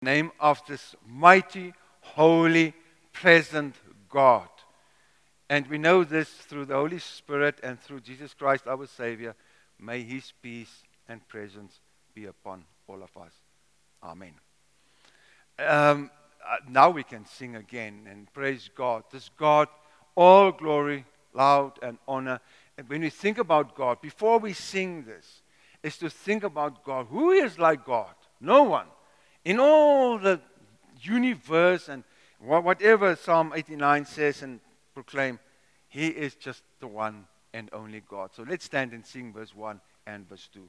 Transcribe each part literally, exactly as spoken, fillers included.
Name of this mighty, holy, present God. And we know this through the Holy Spirit and through Jesus Christ, our Savior. May His peace and presence be upon all of us. Amen. Um, uh, now we can sing again and praise God. This God, all glory, loud and honor. And when we think about God, before we sing this, is to think about God. Who is like God? No one. In all the universe and whatever Psalm eighty-nine says and proclaim, He is just the one and only God. So let's stand and sing verse one and verse two.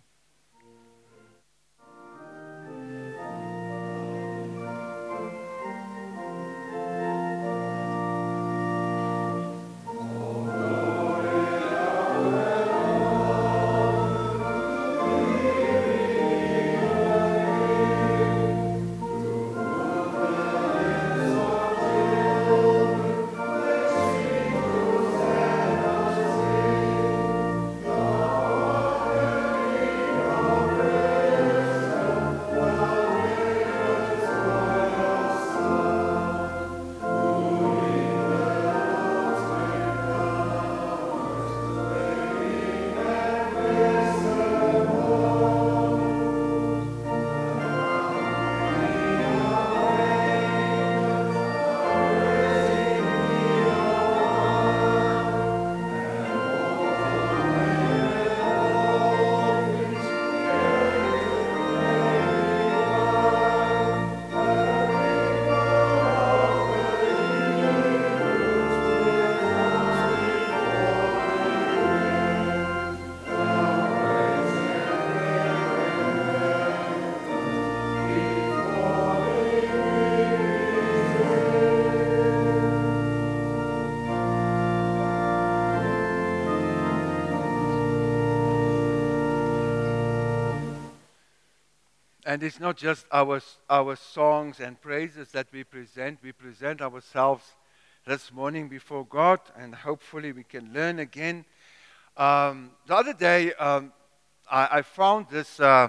And it's not just our, our songs and praises that we present. We present ourselves this morning before God, and hopefully we can learn again. Um, the other day, um, I, I found this uh,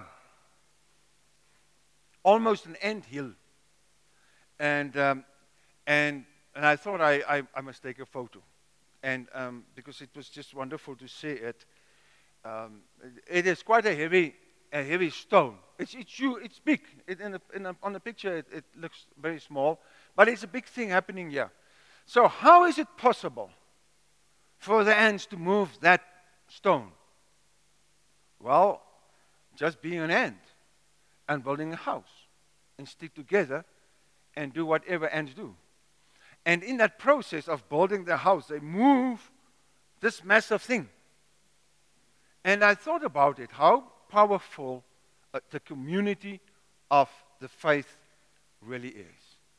almost an ant hill. And, um, and, and I thought I, I, I must take a photo. And um, because it was just wonderful to see it. Um, it is quite a heavy a heavy stone. It's it's huge, it's big. It, in a, in a, on the picture, it, it looks very small, but it's a big thing happening here. So how is it possible for the ants to move that stone? Well, just being an ant and building a house and stick together and do whatever ants do. And in that process of building the house, they move this massive thing. And I thought about it, how powerful uh, the community of the faith really is.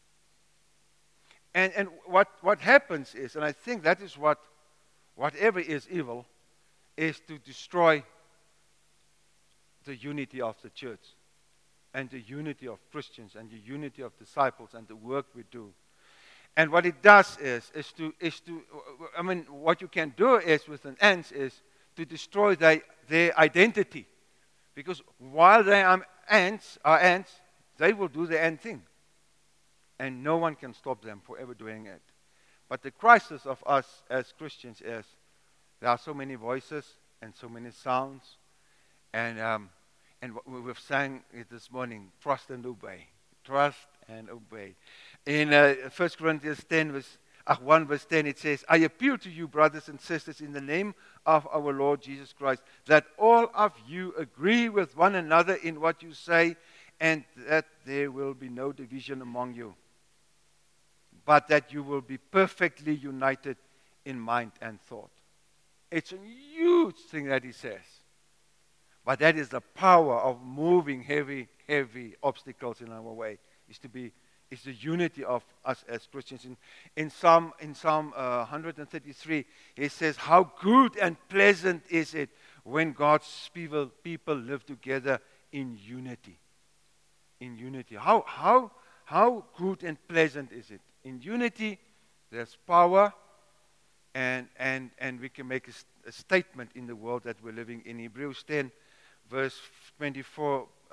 And, and what, what happens is, and I think that is what, whatever is evil, is to destroy the unity of the church and the unity of Christians and the unity of disciples and the work we do. And what it does is, is to, is to, I mean, what you can do is with an ant is to destroy their, their identity. Because while they are ants, are ants, they will do the ant thing. And no one can stop them for ever doing it. But the crisis of us as Christians is there are so many voices and so many sounds. And, um, and we've sang it this morning, trust and obey. Trust and obey. In uh, First Corinthians ten, verse Uh, one verse ten, it says, I appeal to you, brothers and sisters, in the name of our Lord Jesus Christ, that all of you agree with one another in what you say, and that there will be no division among you, but that you will be perfectly united in mind and thought. It's a huge thing that he says. But that is the power of moving heavy, heavy obstacles in our way, is to be Is the unity of us as Christians. In, in Psalm, in Psalm uh, one thirty-three, it says, how good and pleasant is it when God's people, people live together in unity. In unity. How, how, how good and pleasant is it? In unity, there's power, and, and, and we can make a, a statement in the world that we're living in. Hebrews ten, verse twenty-four,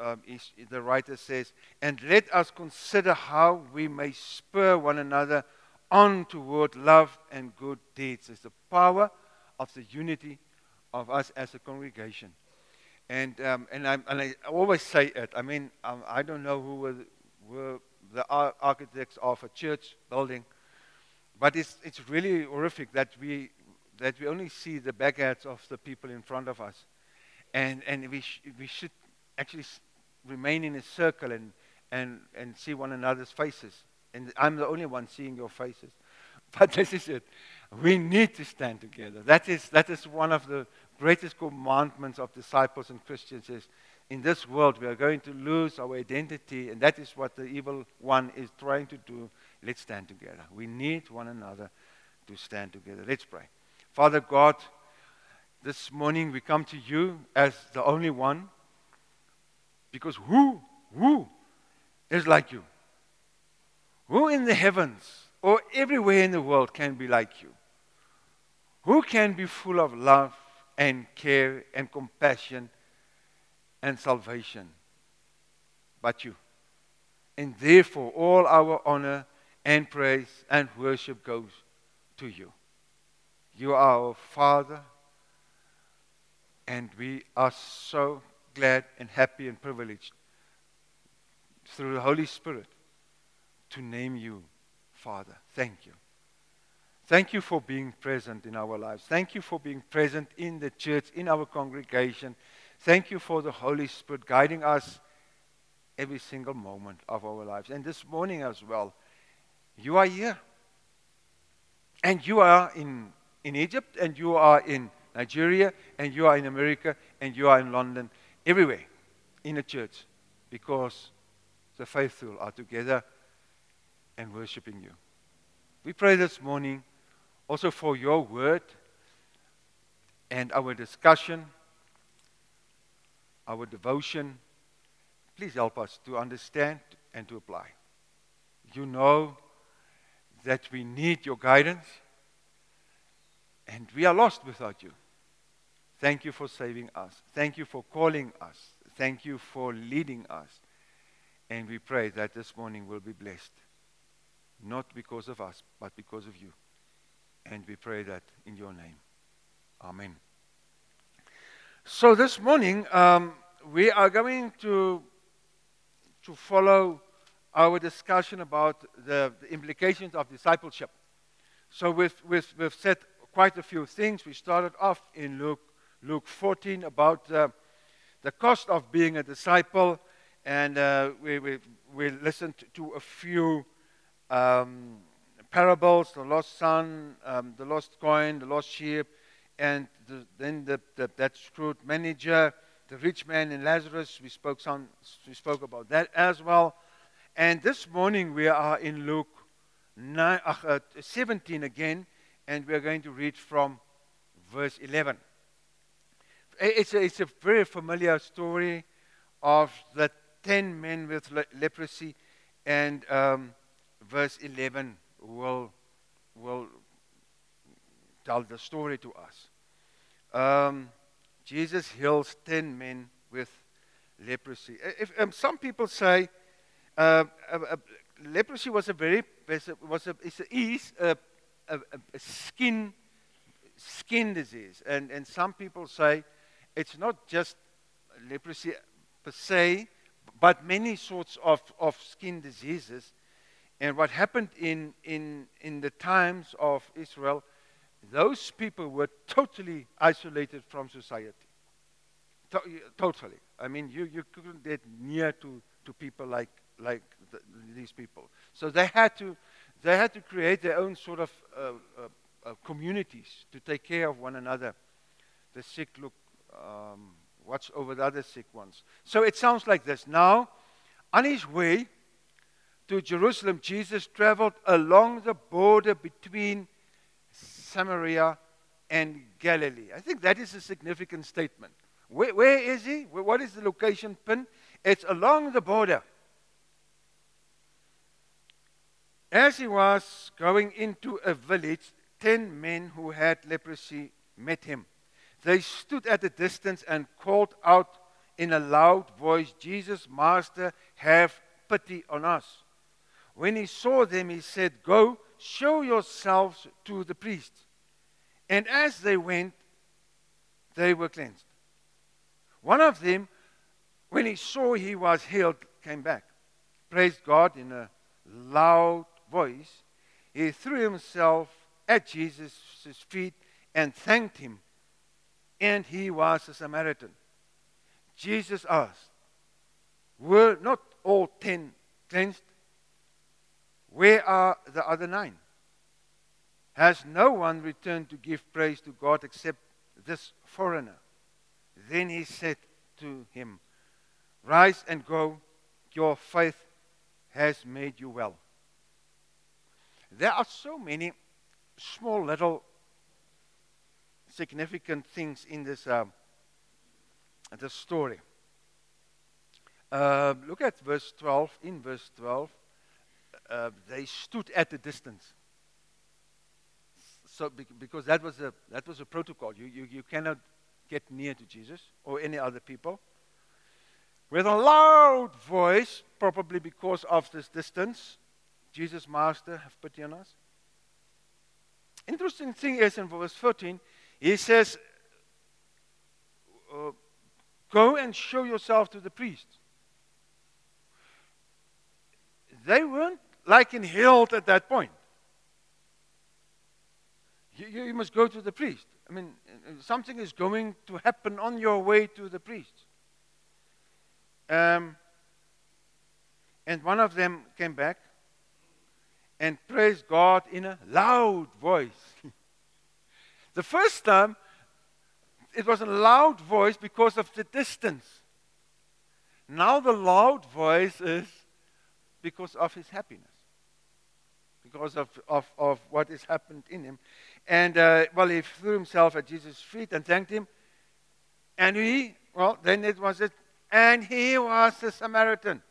um, is, the writer says, and let us consider how we may spur one another on toward love and good deeds. It's the power of the unity of us as a congregation. And um, and, I, and I always say it. I mean, um, I don't know who were, were the ar- architects of a church building, but it's it's really horrific that we that we only see the backheads of the people in front of us, and and we sh- we should actually s- remain in a circle and and and see one another's faces. And I'm the only one seeing your faces, but this is it. We need to stand together. That is that is one of the greatest commandments of disciples and Christians is, in this world we are going to lose our identity, and that is what the evil one is trying to do. Let's stand together. We need one another to stand together. Let's pray. Father God, this morning we come to you as the only one, because who, who is like you? Who in the heavens or everywhere in the world can be like you? Who can be full of love and care and compassion and salvation but you? And therefore all our honor and praise and worship goes to you. You are our Father, and we are so glad and happy and privileged through the Holy Spirit to name you Father. Thank you. Thank you for being present in our lives. Thank you for being present in the church, in our congregation. Thank you for the Holy Spirit guiding us every single moment of our lives. And this morning as well, you are here. And you are in, in Egypt, and you are in Nigeria, and you are in America, and you are in London, everywhere in the church, because the faithful are together and worshiping you. We pray this morning also for your word and our discussion, our devotion. Please help us to understand and to apply. You know that we need your guidance, and we are lost without you. Thank you for saving us. Thank you for calling us. Thank you for leading us. And we pray that this morning will be blessed, not because of us, but because of you. And we pray that in your name. Amen. So this morning, um, we are going to, to follow our discussion about the, the implications of discipleship. So we've, we've, we've said quite a few things. We started off in Luke, Luke fourteen about uh, the cost of being a disciple, and uh, we, we, we listened to a few um, parables, the lost son, um, the lost coin, the lost sheep, and the, then the, the, that shrewd manager, the rich man and Lazarus. We spoke some, we spoke about that as well. And this morning we are in Luke nine, uh, seventeen again, and we are going to read from verse eleven. It's a, it's a very familiar story of the ten men with le- leprosy, and um, verse eleven will will tell the story to us. Um, Jesus heals ten men with leprosy. If, um, some people say uh, uh, uh, leprosy was a very was a is a, is a, a, a skin skin disease, and and some people say it's not just leprosy per se, but many sorts of, of skin diseases. And what happened in, in, in the times of Israel, those people were totally isolated from society. To- totally. I mean, you, you couldn't get near to, to people like, like the, these people. So they had to, they had to create their own sort of uh, uh, uh, communities to take care of one another. The sick look, um, watch over the other sick ones. So it sounds like this. Now, on his way to Jerusalem, Jesus traveled along the border between Samaria and Galilee. I think that is a significant statement. Where, where is he? What is the location pin? It's along the border. As he was going into a village, ten men who had leprosy met him. They stood at a distance and called out in a loud voice, Jesus, Master, have pity on us. When he saw them, he said, Go, show yourselves to the priests. And as they went, they were cleansed. One of them, when he saw he was healed, came back, praised God in a loud voice. He threw himself at Jesus' feet and thanked him. And he was a Samaritan. Jesus asked, Were not all ten cleansed? Where are the other nine? Has no one returned to give praise to God except this foreigner? Then he said to him, Rise and go, your faith has made you well. There are so many small little significant things in this, uh, this story. Uh, look at verse twelve. In verse twelve, uh, they stood at a distance. So, because that was a that was a protocol. You, you you cannot get near to Jesus or any other people. With a loud voice, probably because of this distance, Jesus, Master, have pity on us. Interesting thing is in verse fourteen, he says, uh, Go and show yourself to the priest. They weren't like in healed at that point. You, you must go to the priest. I mean, something is going to happen on your way to the priest. Um, and one of them came back and praised God in a loud voice. The first time, it was a loud voice because of the distance. Now the loud voice is because of his happiness. Because of, of, of what has happened in him. And, uh, well, he threw himself at Jesus' feet and thanked him. And he, well, then it was it. And he was a Samaritan.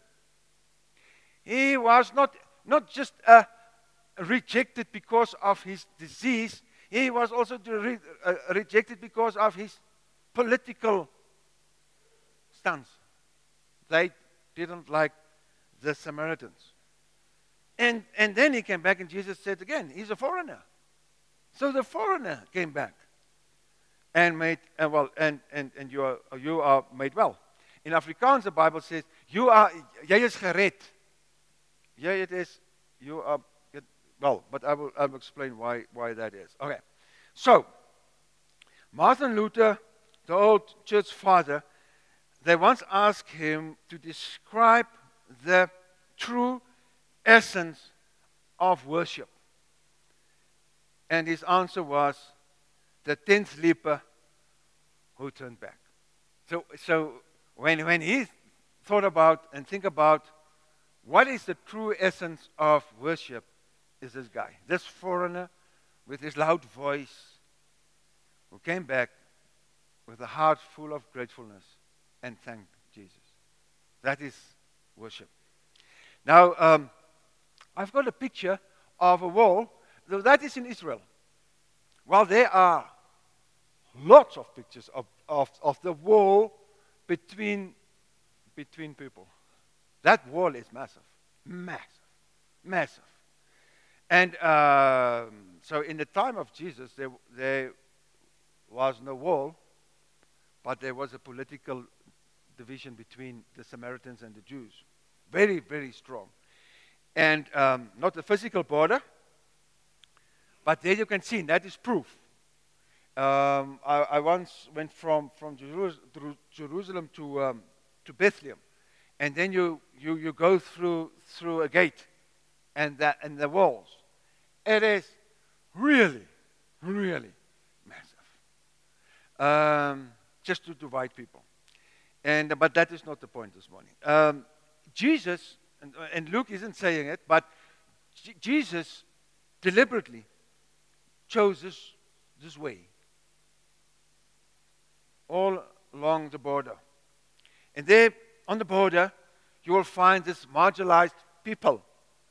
He was not, not just uh, rejected because of his disease. He was also re- uh, rejected because of his political stance. They didn't like the Samaritans. And, and then he came back and Jesus said again, he's a foreigner. So the foreigner came back and made, uh, well, and, and, and you, are, you are made well. In Afrikaans, the Bible says, you are, jy is gered. Jy it is, you are, well, but I will, I will explain why, why that is. Okay, so, Martin Luther, the old church father, they once asked him to describe the true essence of worship. And his answer was, the tenth leper who turned back. So, so when, when he thought about and think about what is the true essence of worship, is this guy, this foreigner with his loud voice, who came back with a heart full of gratefulness and thanked Jesus. That is worship. Now, um, I've got a picture of a wall. That is in Israel. Well, there are lots of pictures of, of, of the wall between, between people. That wall is massive. Massive. Massive. And um, so in the time of Jesus, there, there was no wall, but there was a political division between the Samaritans and the Jews. Very, very strong. And um, not a physical border, but there you can see, and that is proof. Um, I, I once went from, from Jeru- Jerusalem to, um, to Bethlehem, and then you, you, you go through, through a gate and, that, and the walls. It is really, really massive. Um, just to divide people. And, but that is not the point this morning. Um, Jesus, and, and Luke isn't saying it, but J- Jesus deliberately chose this, this way. All along the border. And there, on the border, you will find this marginalized people.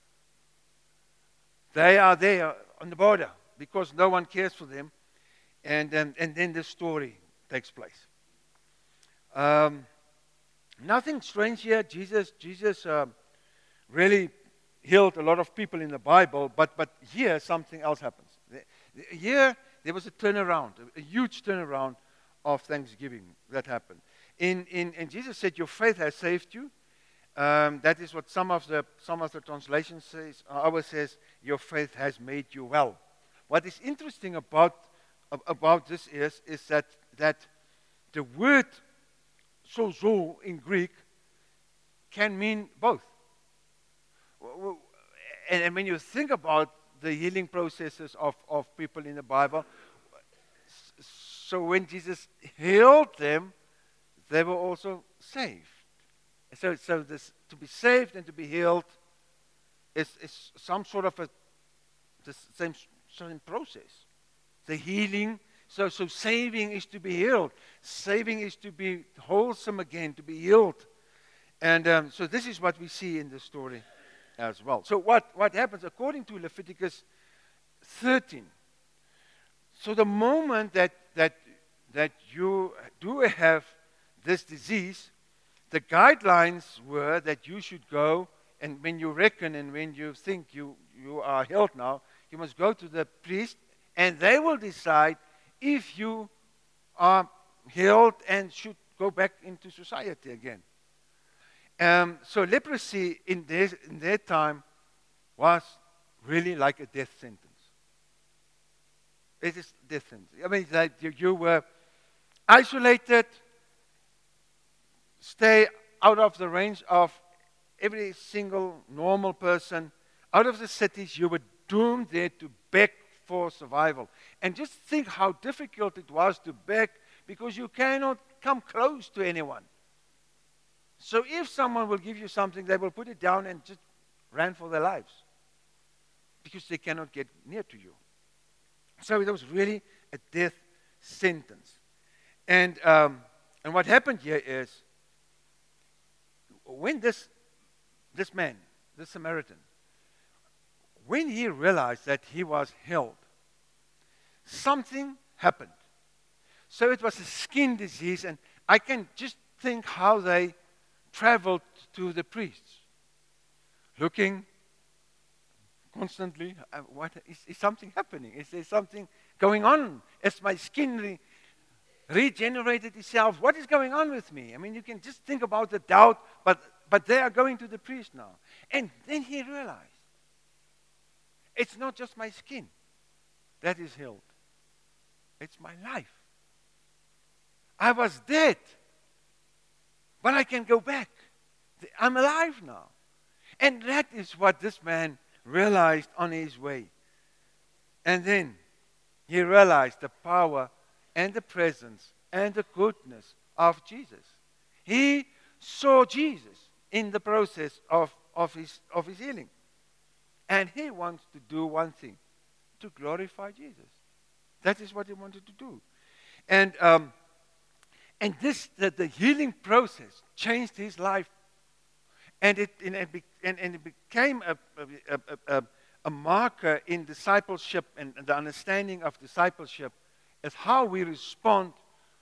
They are there on the border because no one cares for them. And, and, and then the story takes place. Um, Nothing strange here. Jesus, Jesus um, really healed a lot of people in the Bible, but, but here something else happens. The- the- Here there was a turnaround, a, a huge turnaround of thanksgiving that happened. In, in, and Jesus said, "Your faith has saved you." Um, that is what some of the some of the translations says. Ours says, "Your faith has made you well." What is interesting about ab- about this is is that that the word sozo in Greek can mean both. W- w- And, and when you think about the healing processes of, of people in the Bible, s- so when Jesus healed them, they were also saved. So, so this, to be saved and to be healed is, is some sort of a the same, same process. The healing, so, so saving is to be healed. Saving is to be wholesome again, to be healed. And um, so this is what we see in the story as well. So what, what happens according to Leviticus thirteen? So the moment that that that you do have this disease, the guidelines were that you should go, and when you reckon and when you think you, you are healed now, you must go to the priest, and they will decide if you are healed and should go back into society again. Um, so leprosy in their, in their time was really like a death sentence. It is death sentence. I mean, like you, you were isolated, stay out of the range of every single normal person, out of the cities. You were doomed there to beg for survival. And just think how difficult it was to beg, because you cannot come close to anyone. So if someone will give you something, they will put it down and just run for their lives, because they cannot get near to you. So it was really a death sentence. And, um, and what happened here is, when this, this man, this Samaritan, when he realized that he was healed, something happened. So it was a skin disease, and I can just think how they traveled to the priests, looking constantly. Uh, what is, is something happening? Is there something going on? Is my skin re- regenerated itself? What is going on with me? I mean, you can just think about the doubt, but but they are going to the priest now. And then he realized, it's not just my skin that is healed. It's my life. I was dead, but I can go back. I'm alive now. And that is what this man realized on his way. And then he realized the power and the presence and the goodness of Jesus. He saw Jesus in the process of, of, his, of his healing. And he wants to do one thing, to glorify Jesus. That is what he wanted to do. And um, and this, the, the healing process changed his life. And it, and it, be, and, and it became a, a, a, a, a marker in discipleship and the understanding of discipleship is how we respond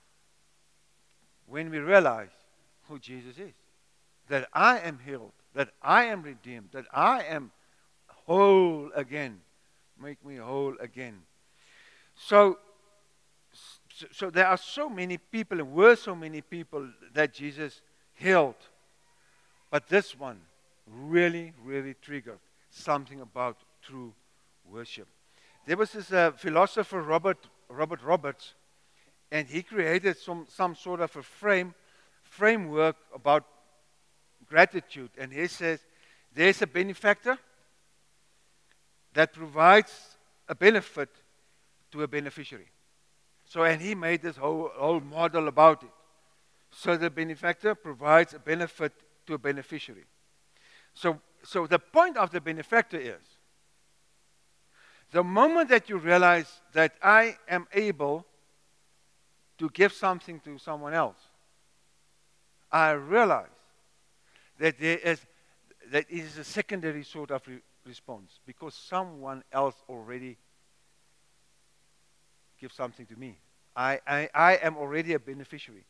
when we realize who Jesus is. That I am healed, that I am redeemed, that I am whole again. Make me whole again. So, so, so there are so many people, and were so many people that Jesus healed. But this one really, really triggered something about true worship. There was this uh, philosopher, Robert, Robert Roberts, and he created some, some sort of a frame, framework about gratitude. And he says, there's a benefactor that provides a benefit to a beneficiary. So, and he made this whole, whole model about it. So the benefactor provides a benefit to a beneficiary. So, so the point of the benefactor is, the moment that you realize that I am able to give something to someone else, I realize that there is that it is a secondary sort of re- response, because someone else already gives something to me. I, I, I am already a beneficiary.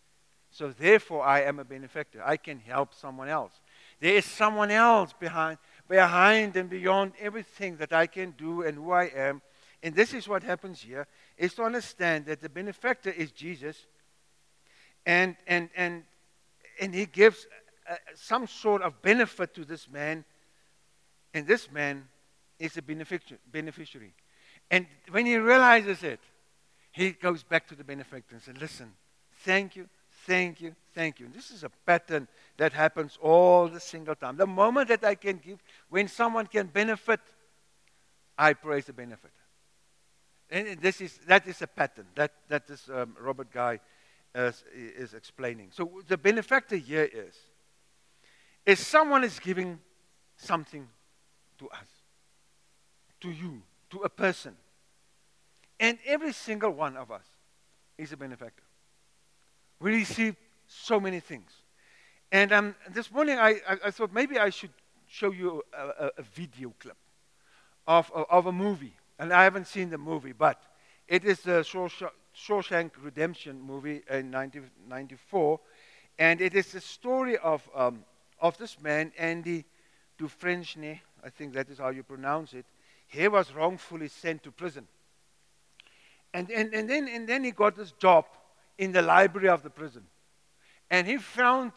So therefore, I am a benefactor. I can help someone else. There is someone else behind, behind and beyond everything that I can do and who I am. And this is what happens here, is to understand that the benefactor is Jesus. And, and, and, and he gives uh, some sort of benefit to this man. And this man is a benefic- beneficiary. And when he realizes it, he goes back to the benefactor and says, listen, thank you, thank you, thank you. And this is a pattern that happens all the single time. The moment that I can give, when someone can benefit, I praise the benefit. And this is, that is a pattern. That, that is um, Robert Guy is, is explaining. So the benefactor here is, is someone is giving something to us, to you, to a person. And every single one of us is a benefactor. We receive so many things. And um, this morning I, I, I thought maybe I should show you a, a, a video clip of, of, of a movie. And I haven't seen the movie, but it is the Shawshank Redemption movie in nineteen ninety-four. And it is the story of, um, of this man, Andy Dufresne, I think that is how you pronounce it. He was wrongfully sent to prison. And, and, and, then, and then he got this job in the library of the prison. And he found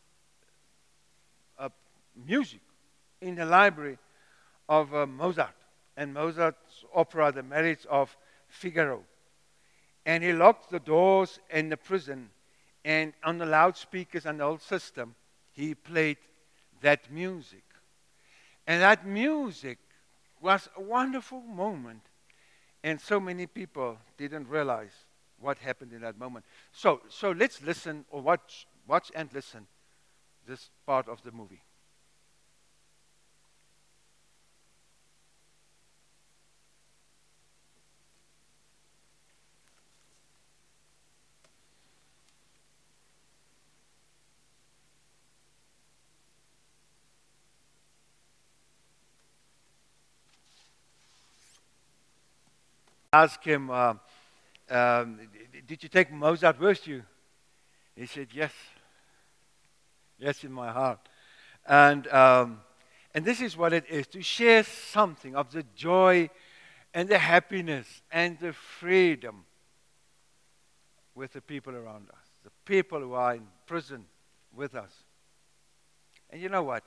uh, music in the library of uh, Mozart. And Mozart's opera, The Marriage of Figaro. And he locked the doors in the prison. And on the loudspeakers and the whole system, he played that music. And that music was a wonderful moment. And so many people didn't realize what happened in that moment. So, so let's listen, or watch, watch and listen this part of the movie. Ask him, uh, um, did you take Mozart with you? He said, yes. Yes, in my heart. And, um, and this is what it is, to share something of the joy and the happiness and the freedom with the people around us, the people who are in prison with us. And you know what?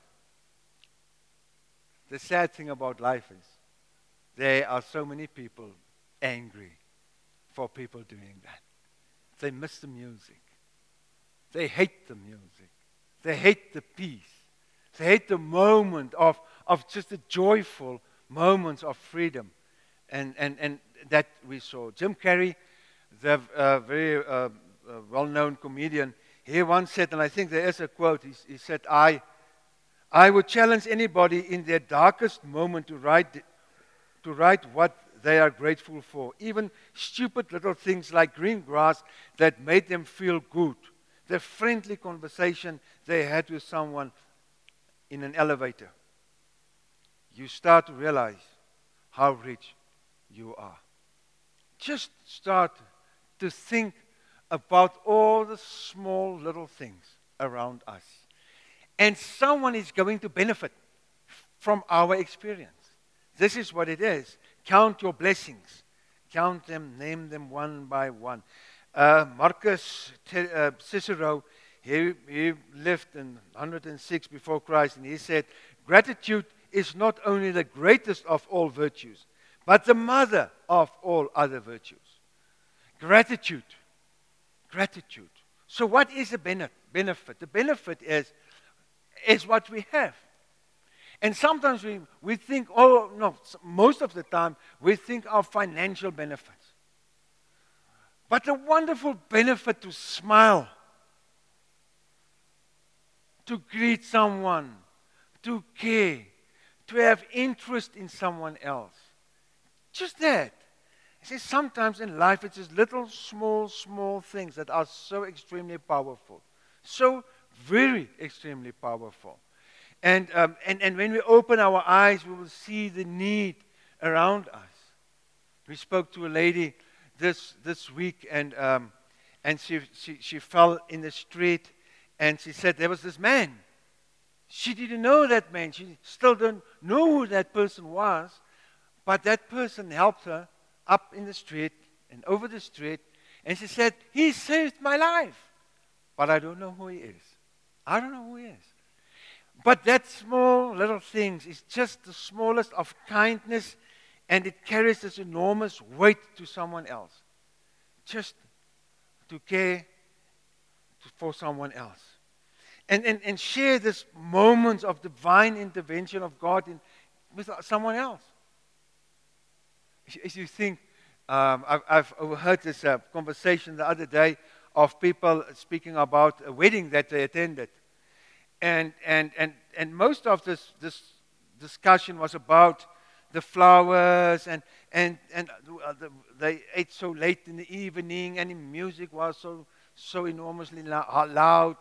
The sad thing about life is there are so many people angry for people doing that. They miss the music. They hate the music. They hate the peace. They hate the moment of, of just the joyful moments of freedom. And, and, and that we saw. Jim Carrey, the uh, very uh, uh, well-known comedian, he once said, and I think there is a quote, he, he said, I, I would challenge anybody in their darkest moment to write, to write what they are grateful for. Even stupid little things like green grass that made them feel good. The friendly conversation they had with someone in an elevator. You start to realize how rich you are. Just start to think about all the small little things around us. And someone is going to benefit from our experience. This is what it is. Count your blessings. Count them, name them one by one. Uh, Marcus uh, Cicero, he, he lived in one hundred six before Christ, and he said, gratitude is not only the greatest of all virtues, but the mother of all other virtues. Gratitude. Gratitude. So what is the benefit? The benefit is, is what we have. And sometimes we, we think, oh, no, most of the time, we think of financial benefits. But the wonderful benefit to smile, to greet someone, to care, to have interest in someone else. Just that. See, sometimes in life it's just little, small, small things that are so extremely powerful. So very extremely powerful. And, um, and, and when we open our eyes, we will see the need around us. We spoke to a lady this, this week, and, um, and she, she, she fell in the street, and she said there was this man. She didn't know that man. She still don't know who that person was, but that person helped her up in the street and over the street, and she said, he saved my life, but I don't know who he is. I don't know who he is. But that small little things is just the smallest of kindness, and it carries this enormous weight to someone else. Just to care to, for someone else. And, and, and share this moments of divine intervention of God in, with someone else. As you think, um, I've, I've overheard this uh, conversation the other day of people speaking about a wedding that they attended. And, and, and, and most of this, this discussion was about the flowers, and, and, and uh, the, they ate so late in the evening, and the music was so, so enormously loud.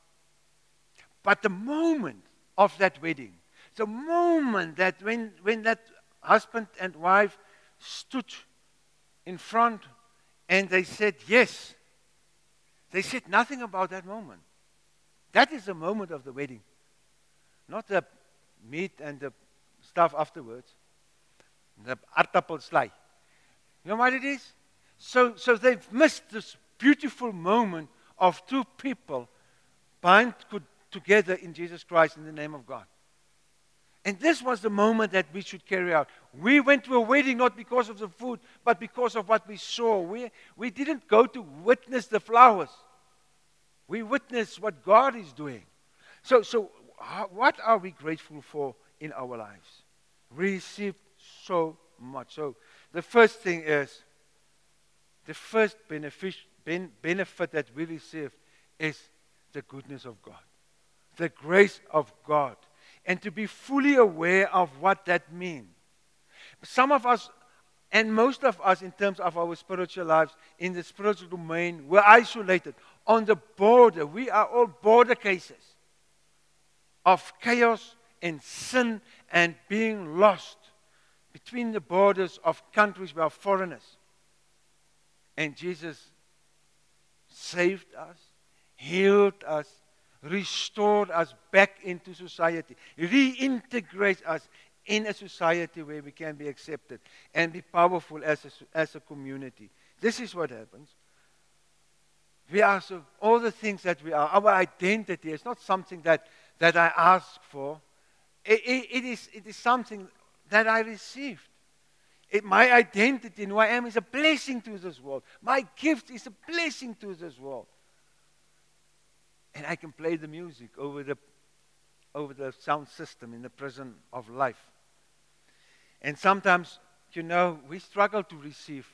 But the moment of that wedding, the moment that when, when that husband and wife stood in front and they said yes, they said nothing about that moment. That is the moment of the wedding, not the meat and the stuff afterwards. The aardappelslei. You know what it is? So, so they've missed this beautiful moment of two people bind together in Jesus Christ in the name of God. And this was the moment that we should carry out. We went to a wedding not because of the food, but because of what we saw. We, we didn't go to witness the flowers. We witnessed what God is doing. So, so how, what are we grateful for in our lives? We received so much. So the first thing is, the first benefit, ben, benefit that we receive is the goodness of God, the grace of God, and to be fully aware of what that means. Some of us, and most of us in terms of our spiritual lives, in the spiritual domain, we're isolated, on the border. We are all border cases of chaos and sin and being lost between the borders of countries we are foreigners. And Jesus saved us, healed us, restored us back into society, reintegrates us in a society where we can be accepted and be powerful as a, as a community. This is what happens. We are so, all the things that we are, our identity is not something that, that I ask for. It, it, it, is, it is something that I received. It, my identity and who I am is a blessing to this world. My gift is a blessing to this world. And I can play the music over the, over the sound system in the prison of life. And sometimes, you know, we struggle to receive.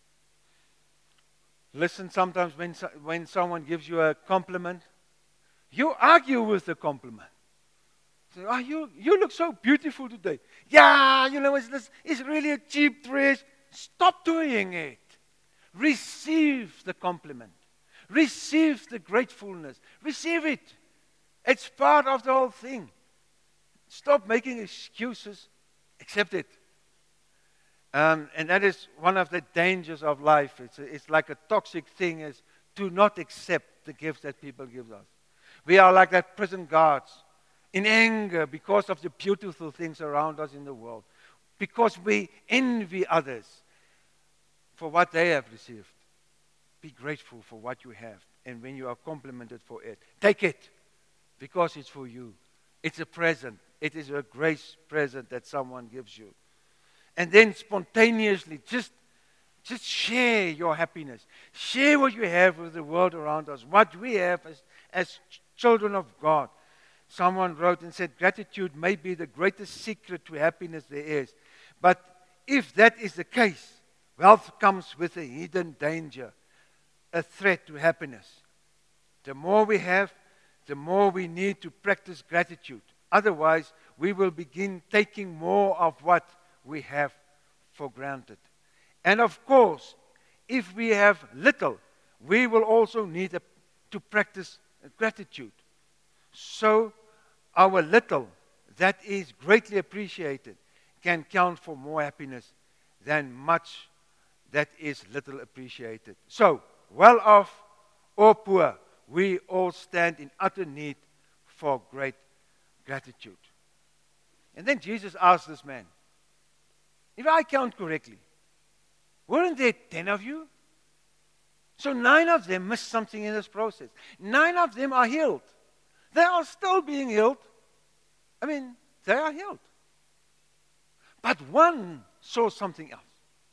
Listen, sometimes when, when someone gives you a compliment, you argue with the compliment. Say, oh, you, you look so beautiful today. Yeah, you know, it's, this, it's really a cheap dress. Stop doing it. Receive the compliment. Receive the gratefulness. Receive it. It's part of the whole thing. Stop making excuses. Accept it. Um, and that is one of the dangers of life. It's, a, it's like a toxic thing is to not accept the gifts that people give us. We are like that prison guards in anger because of the beautiful things around us in the world. Because we envy others for what they have received. Be grateful for what you have. And when you are complimented for it, take it because it's for you. It's a present. It is a grace present that someone gives you. And then spontaneously, just, just share your happiness. Share what you have with the world around us, what we have as, as children of God. Someone wrote and said, gratitude may be the greatest secret to happiness there is. But if that is the case, wealth comes with a hidden danger, a threat to happiness. The more we have, the more we need to practice gratitude. Otherwise, we will begin taking more of what we have for granted. And of course, if we have little, we will also need a, to practice gratitude. So our little that is greatly appreciated can count for more happiness than much that is little appreciated. So, well off or poor, we all stand in utter need for great gratitude. And then Jesus asked this man, if I count correctly, weren't there ten of you? So nine of them missed something in this process. Nine of them are healed. They are still being healed. I mean, they are healed. But one saw something else.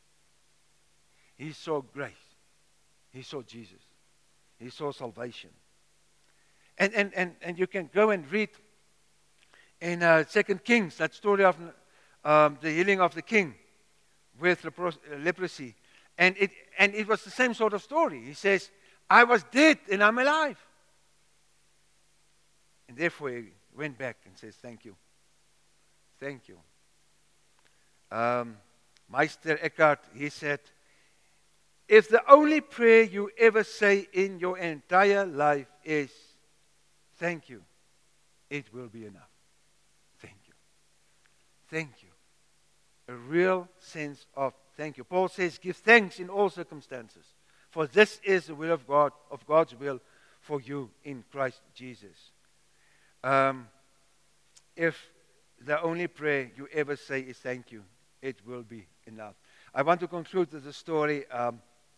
He saw grace. He saw Jesus. He saw salvation. And, and, and, and you can go and read in uh, Second Kings, that story of um, the healing of the king with lepro- leprosy. And it, and it was the same sort of story. He says, I was dead and I'm alive. And therefore he went back and says, thank you. Thank you. Um, Meister Eckhart, he said, if the only prayer you ever say in your entire life is, thank you, it will be enough. Thank you. Thank you. A real sense of thank you. Paul says, give thanks in all circumstances, for this is the will of God, of God's will for you in Christ Jesus. Um, if the only prayer you ever say is thank you, it will be enough. I want to conclude with the story. Um,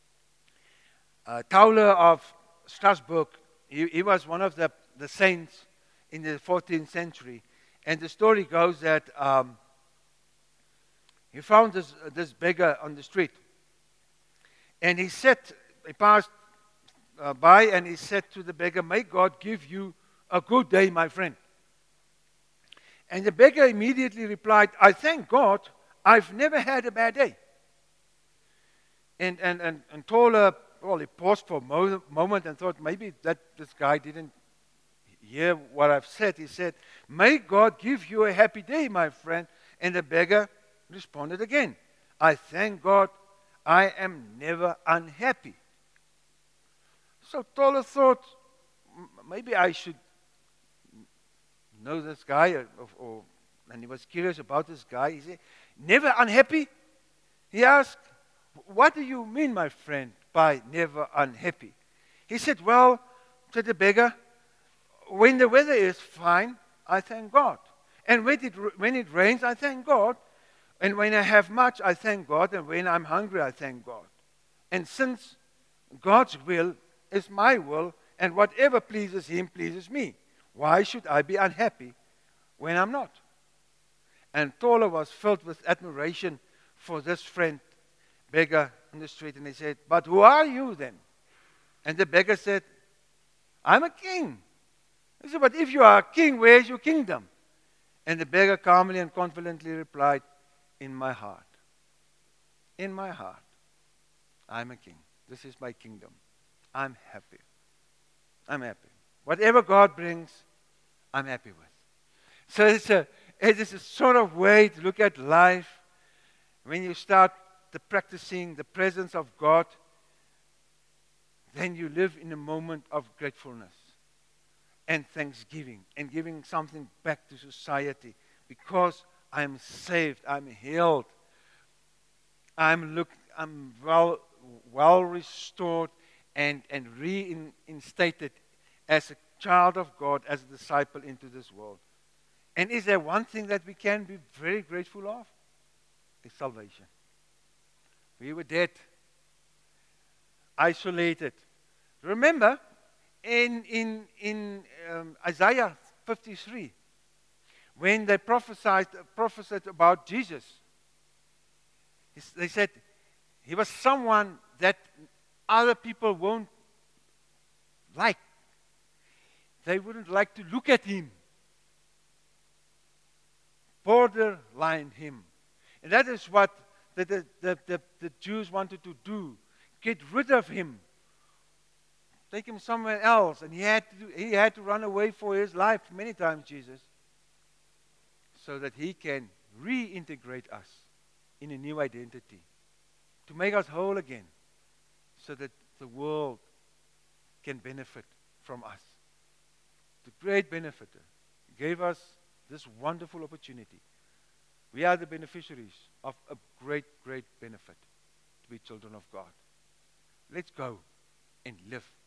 uh, Tauler of Strasbourg, he, he was one of the, the saints in the fourteenth century. And the story goes that um, he found this, this beggar on the street. And he said, he passed uh, by and he said to the beggar, may God give you a good day, my friend. And the beggar immediately replied, I thank God, I've never had a bad day. And and and, and Toller, well, he paused for a mo- moment and thought maybe that this guy didn't hear what I've said. He said, may God give you a happy day, my friend. And the beggar responded again, I thank God, I am never unhappy. So Toller thought, maybe I should know this guy, or, or, and he was curious about this guy. He said, never unhappy? He asked, what do you mean, my friend, by never unhappy? He said, well, said the beggar, when the weather is fine, I thank God. And when it, when it rains, I thank God. And when I have much, I thank God. And when I'm hungry, I thank God. And since God's will is my will, and whatever pleases Him pleases me, why should I be unhappy when I'm not? And Toller was filled with admiration for this friend, beggar on the street, and he said, but who are you then? And the beggar said, I'm a king. He said, but if you are a king, where is your kingdom? And the beggar calmly and confidently replied, in my heart. In my heart. I'm a king. This is my kingdom. I'm happy. I'm happy. Whatever God brings, I'm happy with. So it's a, it is a sort of way to look at life. When you start the practicing the presence of God, then you live in a moment of gratefulness and thanksgiving and giving something back to society because I'm saved, I'm healed, I'm look, I'm well, well restored and, and reinstated as a child of God, as a disciple into this world. And is there one thing that we can be very grateful of? It's salvation. We were dead, isolated. Remember, in, in, in um, Isaiah fifty-three, when they prophesied, prophesied about Jesus, they said he was someone that other people won't like. They wouldn't like to look at him. Borderline him. And that is what the, the, the, the, the Jews wanted to do. Get rid of him. Take him somewhere else. And he had to do, he had to run away for his life many times, Jesus, so that he can reintegrate us in a new identity, to make us whole again, so that the world can benefit from us. The great benefactor gave us this wonderful opportunity. We are the beneficiaries of a great, great benefit to be children of God. Let's go and live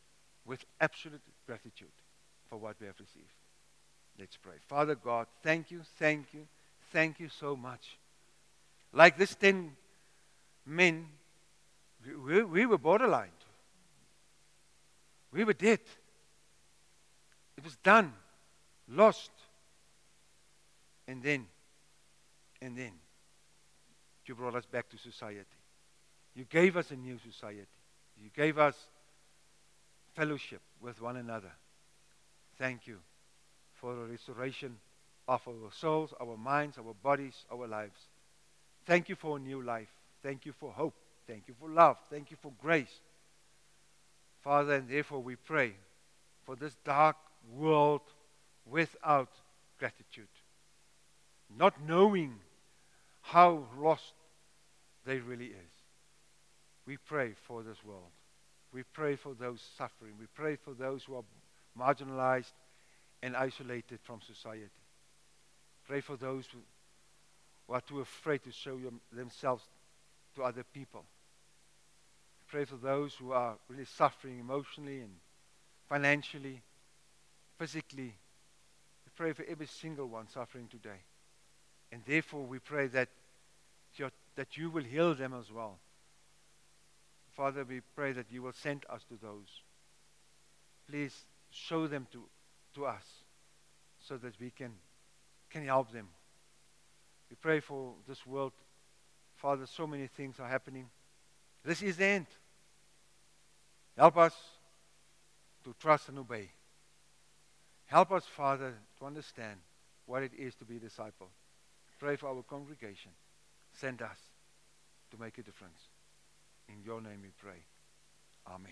with absolute gratitude for what we have received. Let's pray. Father God, thank you, thank you, thank you so much. Like this ten men, we, we, we were borderline. We were dead. It was done, lost. And then, and then, you brought us back to society. You gave us a new society. You gave us fellowship with one another. Thank you for the restoration of our souls, our minds, our bodies, our lives. Thank you for a new life. Thank you for hope. Thank you for love. Thank you for grace. Father, and therefore we pray for this dark world without gratitude, not knowing how lost they really is. We pray for this world. We pray for those suffering. We pray for those who are marginalized and isolated from society. Pray for those who, who are too afraid to show them, themselves to other people. Pray for those who are really suffering emotionally and financially, physically. We pray for every single one suffering today. And therefore we pray that, your, that you will heal them as well. Father, we pray that you will send us to those. Please show them to, to us so that we can, can help them. We pray for this world. Father, so many things are happening. This is the end. Help us to trust and obey. Help us, Father, to understand what it is to be a disciple. Pray for our congregation. Send us to make a difference. In your name we pray. Amen.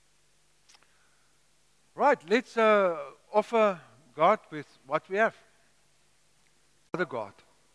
Right, let's uh, offer God with what we have. Father God,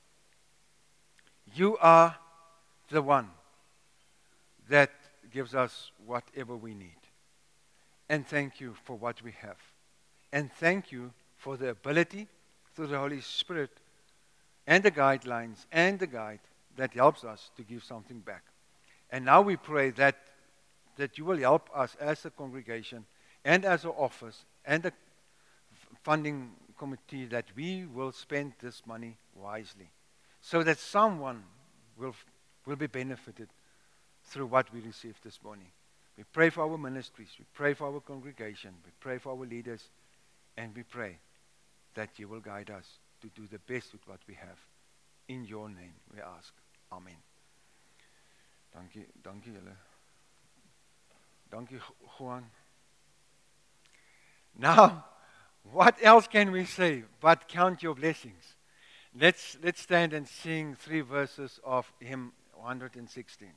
you are the one that gives us whatever we need. And thank you for what we have. And thank you for the ability through the Holy Spirit and the guidelines and the guide that helps us to give something back. And now we pray that, that you will help us as a congregation and as an office and a funding committee that we will spend this money wisely so that someone will, will be benefited through what we received this morning. We pray for our ministries. We pray for our congregation. We pray for our leaders. And we pray that you will guide us to do the best with what we have. In your name we ask. Amen. Dankie, dankie julle. Dankie Juan. Now, what else can we say but count your blessings? Let's let's stand and sing three verses of hymn one hundred sixteen.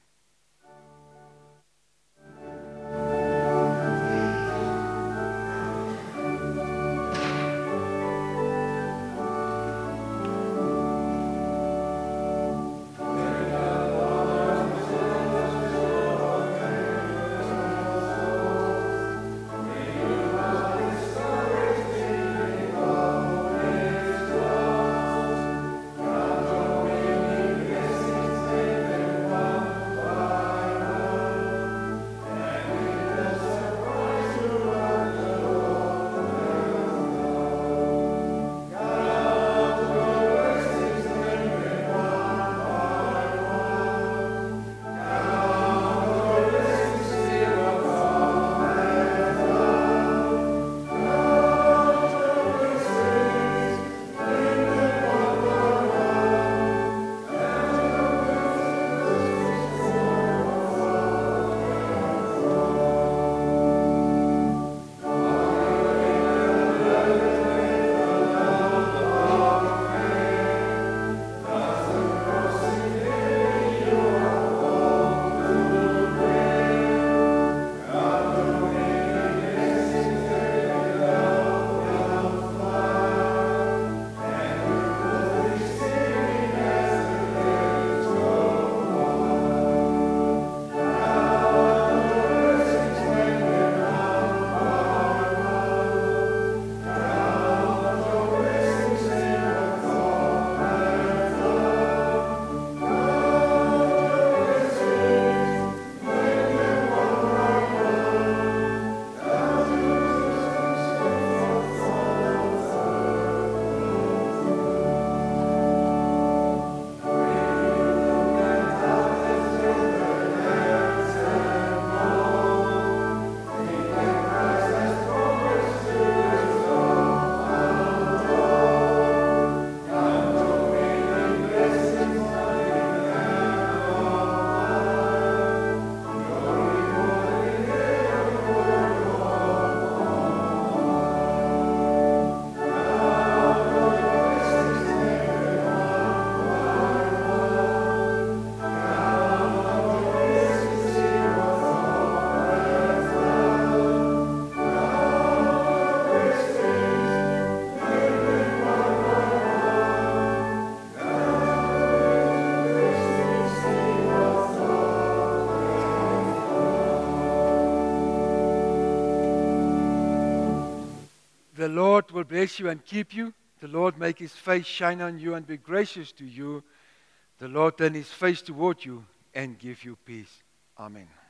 the Lord will bless you and keep you. The Lord make his face shine on you and be gracious to you. The Lord turn his face toward you and give you peace. Amen.